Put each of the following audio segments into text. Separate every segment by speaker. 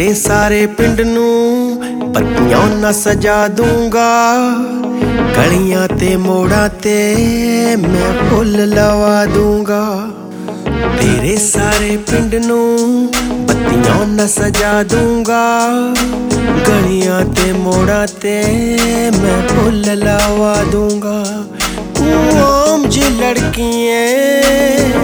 Speaker 1: तेरे सारे पिंड नू पत्तियां ना सजा दूंगा, गलियां ते मोड़ा ते मैं फुल लवा दूंगा। तेरे सारे पिंड नू पत्तियां ना सजा दूंगा, गलियां ते मोड़ा ते मैं फुल लवा दूंगा। तू आम जी लड़की है,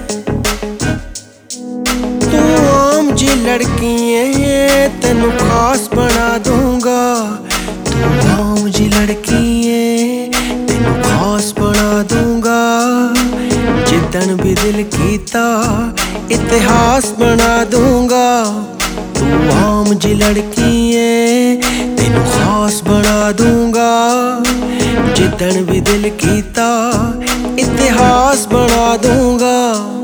Speaker 1: तू आम जी लड़की है, तेनू खास बना दूंगा। तू आम जी लड़की है, तेनू खास बना दूंगा। जिदन भी दिल कीता इतिहास बना दूंगा। तू आम जी लड़की है, तेनू खास बना दूंगा। जिदन भी दिल कीता इतिहास बना दूंगा।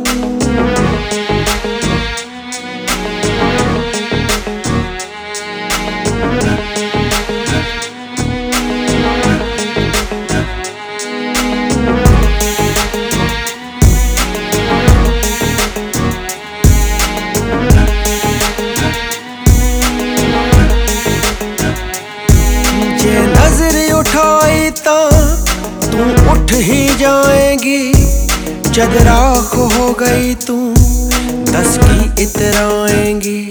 Speaker 1: उठाई ता तू उठ ही जाएगी, जद राख हो गई तू दस की इतराएंगी।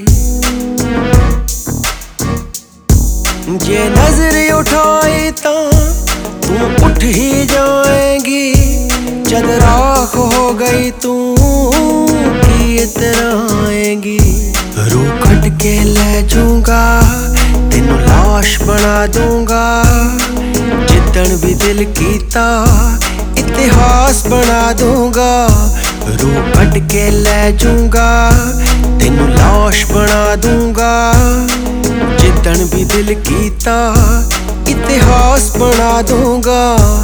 Speaker 1: जे नजर उठाई ता तू उठ ही जाएगी, जद राख हो गई तू की इतराएंगी। रूह कट के ले जाऊंगा, तेनू लाश बना दूंगा। जिदन भी दिल कीता इतिहास बना दूंगा। रूह कट के ले जाऊंगा, तेनू लाश बना दूंगा। जिदन भी दिल कीता इतिहास बना दूंगा।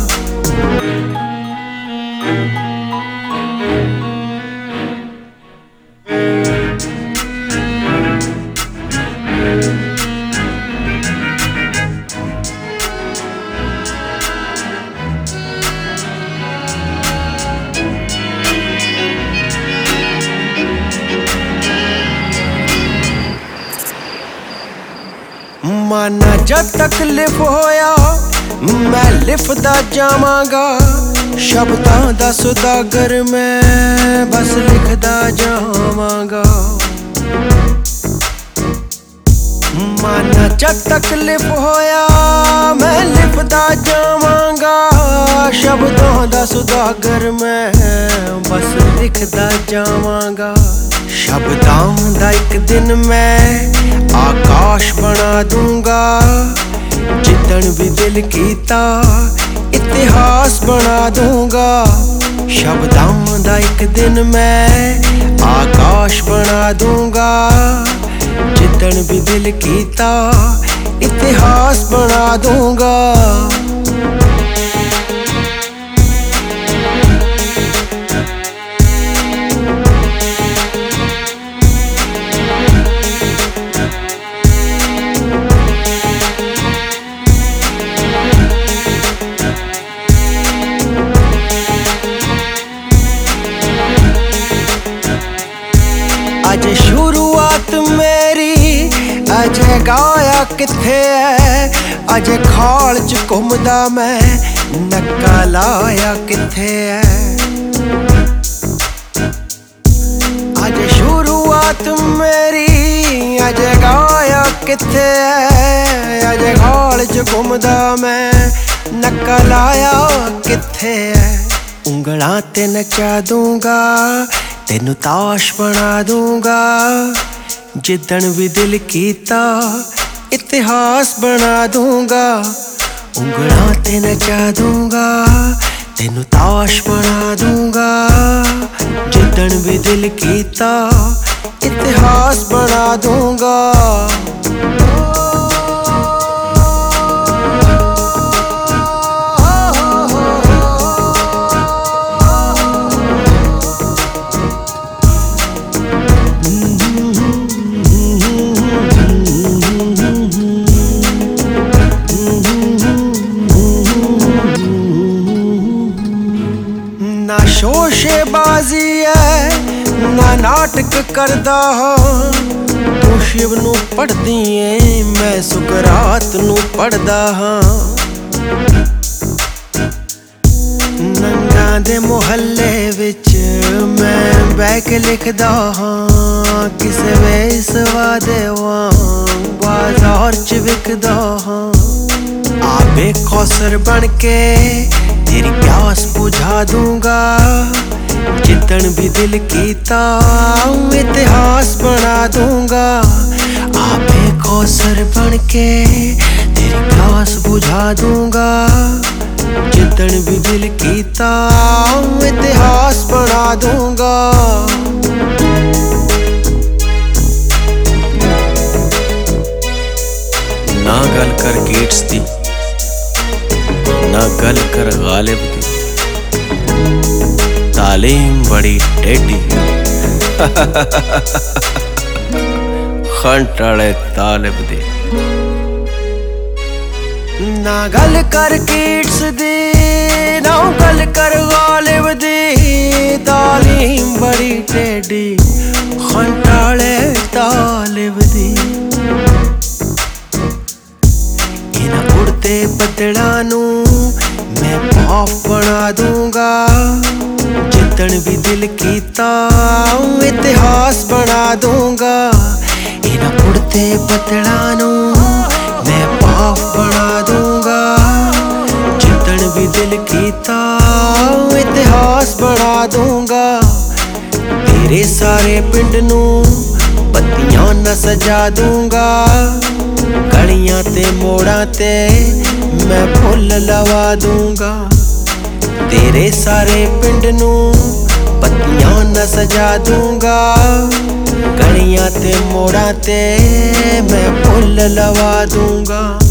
Speaker 1: माना जब तकलीफ होया मैं लिखदा जावांगा। शब्दां दा सुदागर मैं बस लिखदा जावांगा। माना जब तकलीफ होया मैं लिखदा जावांगा। शब्दां दा सुदागर मैं बस लिखदा जावांगा। शब्दां दा एक दिन मैं आकाश बना दूंगा। जिदन भी दिल कीता इतिहास बना दूंगा। शब्दां दा एक दिन मैं आकाश बना दूंगा। जिदन भी दिल कीता इतिहास बना दूंगा। अज शुरुआत मेरी अजे गाया किथे है। अजे खाल च घुमदा मैं नक्का लाया किथे है। अज शुरुआत मेरी अजे गाया किथे है। अजे खाल च घुमदा मैं नक्का लाया किथे है। उंगलां ते नचा दूंगा, तेनू ताश बना दूंगा। जिदन भी दिल कीता इतिहास बना दूंगा। उंगलां ते नचा दूंगा, तेनू ताश बना दूंगा। जिदन भी दिल कीता इतिहास बना दूंगा। शोशेबाजी है ना नाटक करदा हो। तू शिव नू पढ़दी ऐ मैं सुकरात नू पढ़दा हां नंगा दे मुहल्ले विच मैं बैठ के लिखदा हां किसे वेसवा देवा बाजार च विकदा हां आबे कौसर बन के तेरी प्यास बुझा दूंगा जितन भी दिल कीता इतिहास बना दूंगा आबे कौसर बन के तेरी प्यास बुझा दूंगा जितन भी दिल कीता इतिहास बना दूंगा ना गल कर गेट्स दी ना गल कर गालिब दी तालीम बड़ी टेढ़ी खंट वाले तालिब दी ना गल कर गेट्स दी ना गल कर गालिब दी तालीम बड़ी टेढ़ी खंट वाले तालिब दी उड़ते बदला नू मैं पाप बना दूंगा जितन भी दिल कीता इतिहास बना दूंगा इन उड़ते बदला नू मैं पाप बना दूंगा जितन भी दिल कीता इतिहास बना दूंगा तेरे सारे पिंड नू बत्तियां न सजा दूंगा गलियां ते मोड़ा ते मैं फुल लवा दूंगा तेरे सारे पिंड नू बत्तियां न सजा दूंगा गलियां ते मोड़ा ते मैं फुल लवा दूंगा।